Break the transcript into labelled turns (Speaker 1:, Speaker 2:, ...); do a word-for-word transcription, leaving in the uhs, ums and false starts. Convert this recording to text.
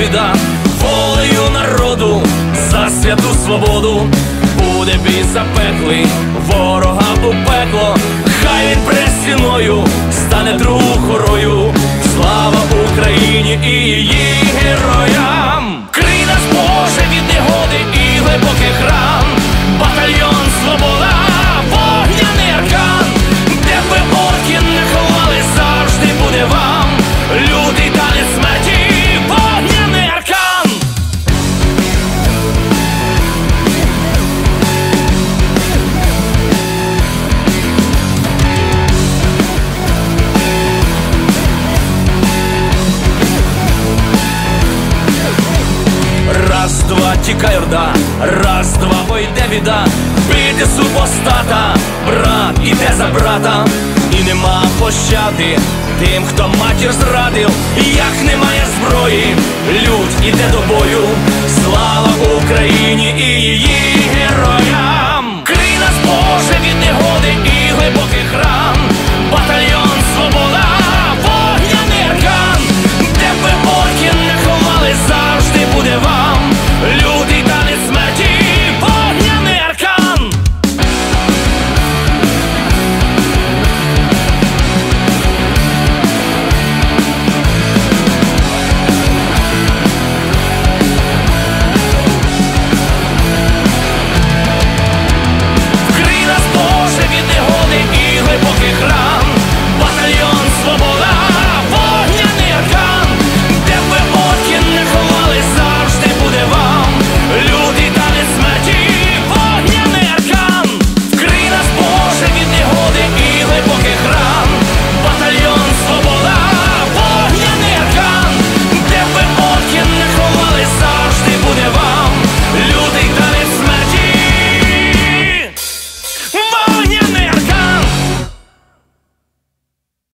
Speaker 1: біда, волею народу за святу свободу. Буде бій запеклий, ворога у пекло, хай він пред стіною стане другу хорою. Слава Україні і її героям! Крий нас, Боже, від негоди і глибоких ран. Батальйон Свобода, вогняний аркан. Де б ви орки не ховали, завжди буде вам лютий танець смерті, вогняний аркан. Раз, два, тікай орда, раз, два, ой, де біда. Бити супостата, брат іде за брата. І нема пощади тим, хто матір зрадив. Як немає зброї, лють іде до бою. Слава Україні і її